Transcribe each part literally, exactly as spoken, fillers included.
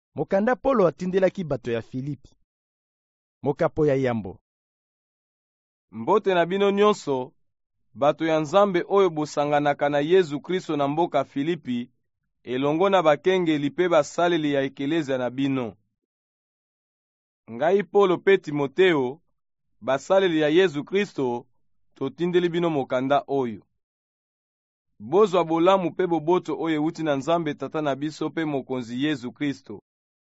Mokanda Polo atindelaki bato ya Filipi. Mokapo ya yambo. Mbote na bino nyonso, bato ya Nzambe oyo bosanganaka na Yesu Kristo na mboka Filipi, elongo na bakengeli pe basaleli ya ekelezia na bino. Ngai Polo pe Timoteo, basaleli ya Yesu Kristo, totindeli bino mokanda oyo. Bozwa bolamu pe boboto oyo euti na Nzambe tata na biso pe mokonzi Yesu Kristo.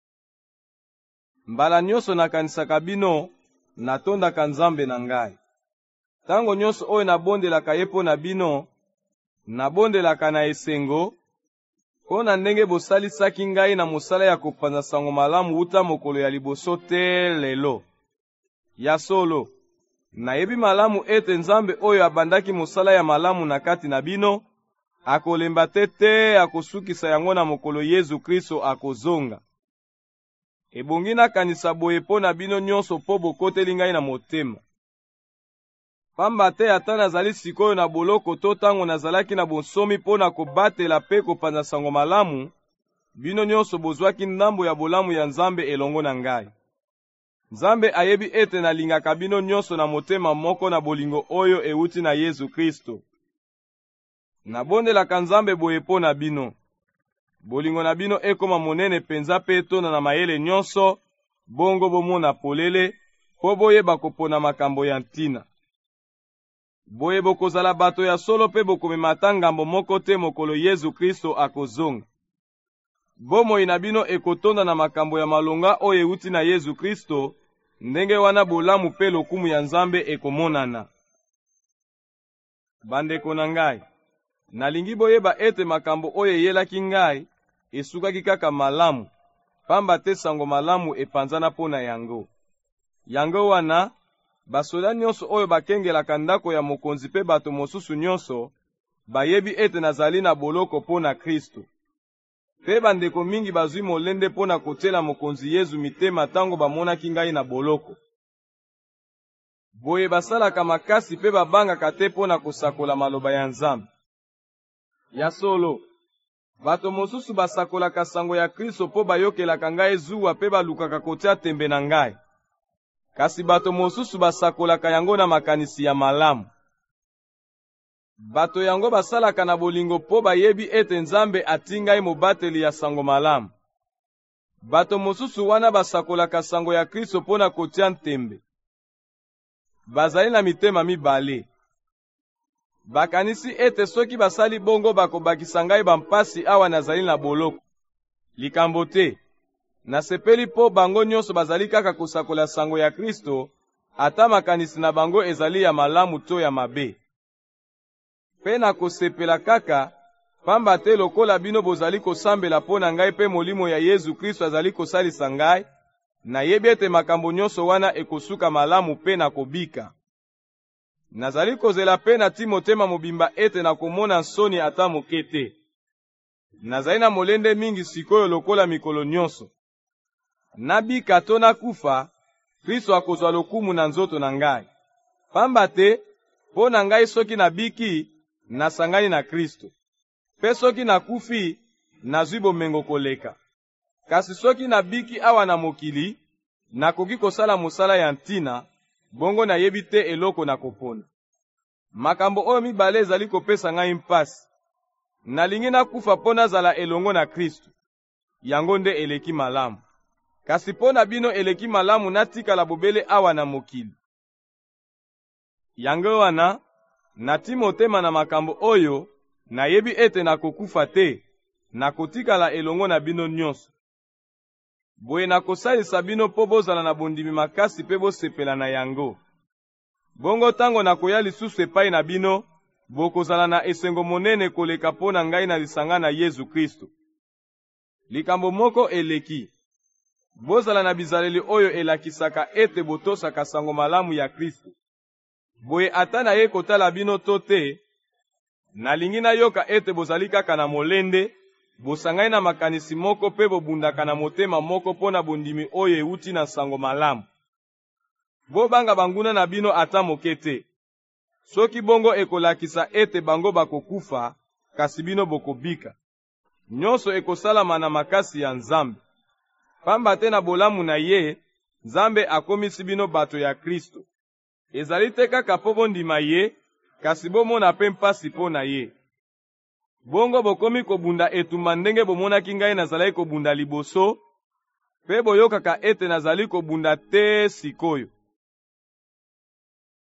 Mbala nyonso nakanisaka bino, natondaka Nzambe na ngai. Tango nyonso oyo nabondelaka ye mpo na bino, nabondelaka na esengo, mpo na ndenge bosalisaki ngai na mosala ya kopanza sango malamu uta mokolo ya liboso te lelo. Ya solo, nayebi malamu ete Nzambe oyo abandaki mosala ya malamu na kati na bino, akolemba te te akosukisa yango na mokolo Yesu Kristo akozonga. Ebongi nakanisa boye mpo na bino nyonso mpo bokoteli ngai na motema. Pamba te ata nazali sikoyo na boloko to tango nazalaki na bonsomi mpo na kobatela pe kopanza sango malamu, bino nyonso bozwaki ndambo ya bolamu ya Nzambe elongo na ngai. Nzambe ayebi ete nalingaka bino nyonso na motema moko na bolingo oyo euti na Yesu Kristo. Nabondelaka Nzambe boye mpo na bino. Bolingo na bino ekoma monene penza pe etona na mayele nyonso, bongo bomona polele, po boyeba kopona makambo ya ntina. Boye bokozala bato ya solo pe bokomemata ngambo moko te mokolo Yesu Kristo akozonga. Bomoi na bino ekotonda na makambo ya malonga oyo euti na Yesu Kristo, ndenge wana bolamu pe lokumu ya Nzambe ekomonana. Bandeko na ngai, nalingi boyeba ete makambo oyo eyelaki ngai, esukaki kaka malamu, pamba te sango malamu epanzana mpo na yango. Yango wana, basoda nyonso oyo bakengelaka ndako ya mokonzi pe bato mosusu nyonso, bayebi ete nazali na boloko mpo na Kristo. Pe bandeko mingi bazwi molende mpo na kotiela mokonzi Yesu mitema tango bamonaki ngai na boloko. Boye basalaka makasi pe babangaka te mpo na kosakola maloba ya Nzambe. Ya solo, bato mosusu basakolaka sango ya Kristo mpo bayokelaka ngai zuwa pe balukaka kotia tembe na ngai. Kasi bato mosusu basakolaka yango na makanisi ya malamu. Bato yango basalaka na bolingo mpo bayebi ete Nzambe atingai mobateli ya sango malamu. Bato mosusu wana basakolaka sango ya Kristo mpo na kotia ntembe. Bazali na mitema mibale. Bakanisi ete soki basali bongo bakobakisa ngai bampasi awa nazali na boloko. Likambo te. Nasepeli po bango nyonso bazali kaka kosakola sango ya Kristo, ata makanisi na bango ezali ya malamu to ya mabe. Pe na kosepela kaka, pamba te lokola bino bozali kosambela po na ngai pe molimo ya Yesu Kristo azali kosalisa ngai, nayebi ete makambo nyonso wana ekosuka malamu pe na kobika. Nazali kozela pe na ti motema mobimba ete na komona nsoni ata moke te. Nazali na molende mingi sikoyo lokola mikolo nyonso. Nabika to nakufa, Kristo akozwa lokumu na nzoto na ngai. Pamba te, po na ngai soki nabiki, nasangani na Kristo. Pe soki nakufi, nazwi bomengo koleka. Kasi soki nabiki awa na mokili, nakoki kosala mosala ya ntina, bongo nayebi te eloko na kopona. Makambo oyo mibale ezali kopesa ngai mpasi. Nalingi nakufa mpo nazala elongo na Kristo. Yango nde eleki malamu. Kasi mpo na bino eleki malamu natikala bobele awa na mokili. Yango wana, nati motema na makambo oyo, nayebi ete nakokufa te, nakotikala elongo na bino nyonso. Boye nakosalisa bino mpo bozala na bondimi makasi pe bosepela na yango. Bongo tango nakoya lisusu epai na bino, bokozala na esengo monene koleka mpo na ngai na lisanga na Yesu Kristo. Likambo moko eleki. Bozala na bizaleli oyo elakisaka ete botosaka sango malamu ya Kristo. Boye ata na ye kotala bino to te, nalingi nayoka ete bozali kaka na molende, bosangai na makanisi moko pe bobundaka na motema moko mpo na bondimi oyo euti na sango malamu. Bobanga banguna na bino ata moke te. Soki bongo ekolakisa ete bango bakokufa, kasi bino bokobika. Nyonso ekosalama na makasi ya Nzambe. Pamba te na bolamu na ye, Nzambe akomisi bino bato ya Kristo. Ezali te kaka po bondima ye, kasi bomona mpe mpasi mpo na ye. Bongo bokomi kobunda etumba ndenge bomonaki ngai nazalaki kobunda liboso, mpe boyokaka ete nazali kobunda te sikoyo.